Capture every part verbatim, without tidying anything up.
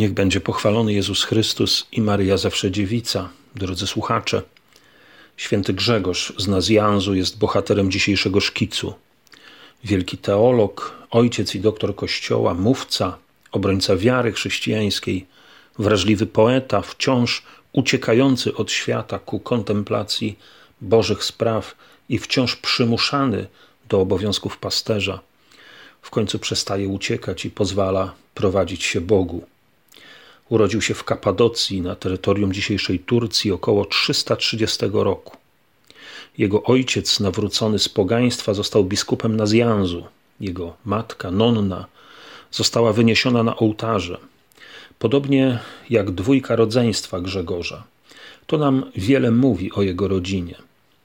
Niech będzie pochwalony Jezus Chrystus i Maryja Zawsze Dziewica. Drodzy słuchacze, święty Grzegorz z Nazjanzu jest bohaterem dzisiejszego szkicu. Wielki teolog, ojciec i doktor Kościoła, mówca, obrońca wiary chrześcijańskiej, wrażliwy poeta, wciąż uciekający od świata ku kontemplacji Bożych spraw i wciąż przymuszany do obowiązków pasterza, w końcu przestaje uciekać i pozwala prowadzić się Bogu. Urodził się w Kapadocji na terytorium dzisiejszej Turcji około trzysta trzydziestego roku. Jego ojciec, nawrócony z pogaństwa, został biskupem Nazjanzu. Jego matka, nonna, została wyniesiona na ołtarze. Podobnie jak dwójka rodzeństwa Grzegorza. To nam wiele mówi o jego rodzinie.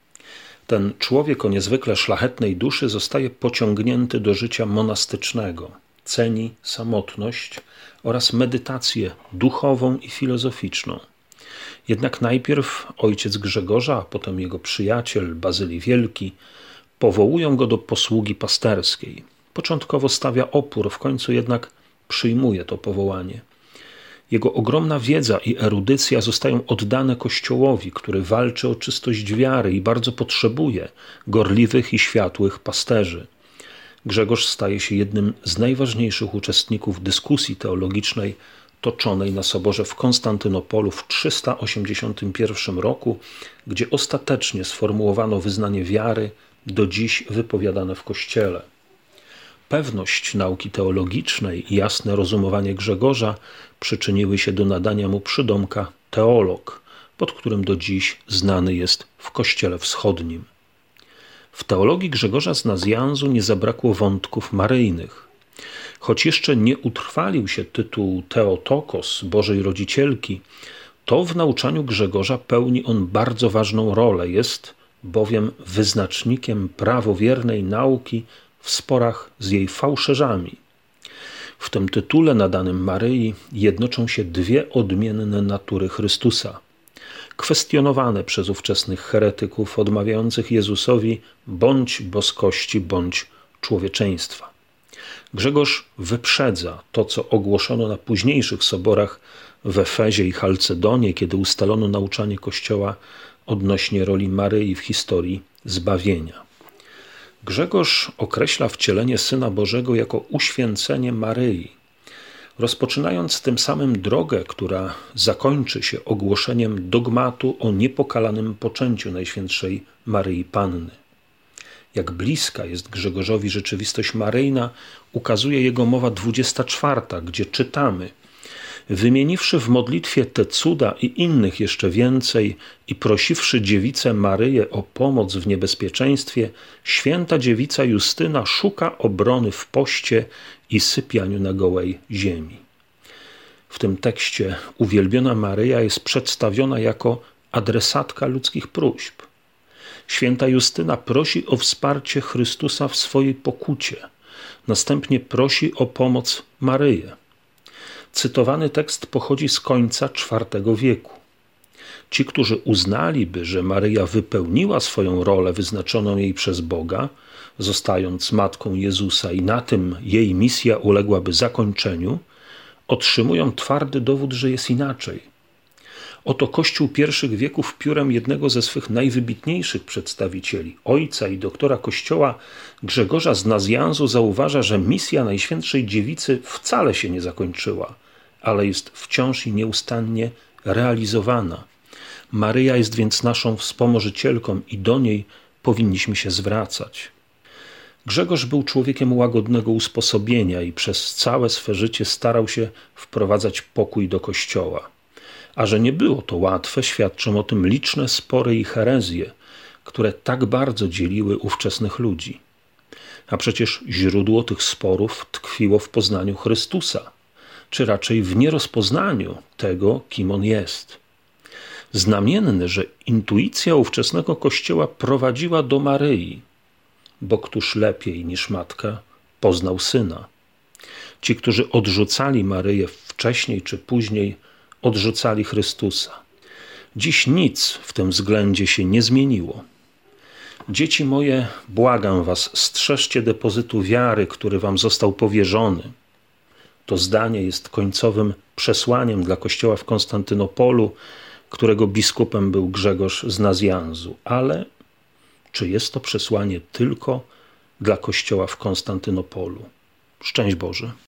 Ten człowiek o niezwykle szlachetnej duszy zostaje pociągnięty do życia monastycznego. Ceni samotność oraz medytację duchową i filozoficzną. Jednak najpierw ojciec Grzegorza, a potem jego przyjaciel Bazylii Wielki powołują go do posługi pasterskiej. Początkowo stawia opór, w końcu jednak przyjmuje to powołanie. Jego ogromna wiedza i erudycja zostają oddane Kościołowi, który walczy o czystość wiary i bardzo potrzebuje gorliwych i światłych pasterzy. Grzegorz staje się jednym z najważniejszych uczestników dyskusji teologicznej toczonej na soborze w Konstantynopolu w trzysta osiemdziesiątym pierwszym roku, gdzie ostatecznie sformułowano wyznanie wiary, do dziś wypowiadane w Kościele. Pewność nauki teologicznej i jasne rozumowanie Grzegorza przyczyniły się do nadania mu przydomka teolog, pod którym do dziś znany jest w Kościele Wschodnim. W teologii Grzegorza z Nazjanzu nie zabrakło wątków maryjnych. Choć jeszcze nie utrwalił się tytuł Theotokos, Bożej Rodzicielki, to w nauczaniu Grzegorza pełni on bardzo ważną rolę, jest bowiem wyznacznikiem prawowiernej nauki w sporach z jej fałszerzami. W tym tytule nadanym Maryi jednoczą się dwie odmienne natury Chrystusa, kwestionowane przez ówczesnych heretyków odmawiających Jezusowi bądź boskości, bądź człowieczeństwa. Grzegorz wyprzedza to, co ogłoszono na późniejszych soborach w Efezie i Chalcedonie, kiedy ustalono nauczanie Kościoła odnośnie roli Maryi w historii zbawienia. Grzegorz określa wcielenie Syna Bożego jako uświęcenie Maryi, rozpoczynając tym samym drogę, która zakończy się ogłoszeniem dogmatu o niepokalanym poczęciu Najświętszej Maryi Panny. Jak bliska jest Grzegorzowi rzeczywistość maryjna, ukazuje jego mowa dwudziesta czwarta, gdzie czytamy: wymieniwszy w modlitwie te cuda i innych jeszcze więcej i prosiwszy dziewicę Maryję o pomoc w niebezpieczeństwie, święta dziewica Justyna szuka obrony w poście i sypianiu na gołej ziemi. W tym tekście uwielbiona Maryja jest przedstawiona jako adresatka ludzkich próśb. Święta Justyna prosi o wsparcie Chrystusa w swojej pokucie. Następnie prosi o pomoc Maryję. Cytowany tekst pochodzi z końca czwartego wieku. Ci, którzy uznaliby, że Maryja wypełniła swoją rolę wyznaczoną jej przez Boga, zostając matką Jezusa i na tym jej misja uległaby zakończeniu, otrzymują twardy dowód, że jest inaczej. Oto Kościół pierwszych wieków piórem jednego ze swych najwybitniejszych przedstawicieli, ojca i doktora Kościoła Grzegorza z Nazjanzu, zauważa, że misja Najświętszej Dziewicy wcale się nie zakończyła, ale jest wciąż i nieustannie realizowana. Maryja jest więc naszą wspomożycielką i do niej powinniśmy się zwracać. Grzegorz był człowiekiem łagodnego usposobienia i przez całe swe życie starał się wprowadzać pokój do Kościoła. A że nie było to łatwe, świadczą o tym liczne spory i herezje, które tak bardzo dzieliły ówczesnych ludzi. A przecież źródło tych sporów tkwiło w poznaniu Chrystusa, czy raczej w nierozpoznaniu tego, kim On jest. Znamienne, że intuicja ówczesnego Kościoła prowadziła do Maryi, bo któż lepiej niż matka poznał Syna. Ci, którzy odrzucali Maryję wcześniej czy później, odrzucali Chrystusa. Dziś nic w tym względzie się nie zmieniło. Dzieci moje, błagam was, strzeżcie depozytu wiary, który wam został powierzony. To zdanie jest końcowym przesłaniem dla kościoła w Konstantynopolu, którego biskupem był Grzegorz z Nazjanzu. Ale czy jest to przesłanie tylko dla kościoła w Konstantynopolu? Szczęść Boże.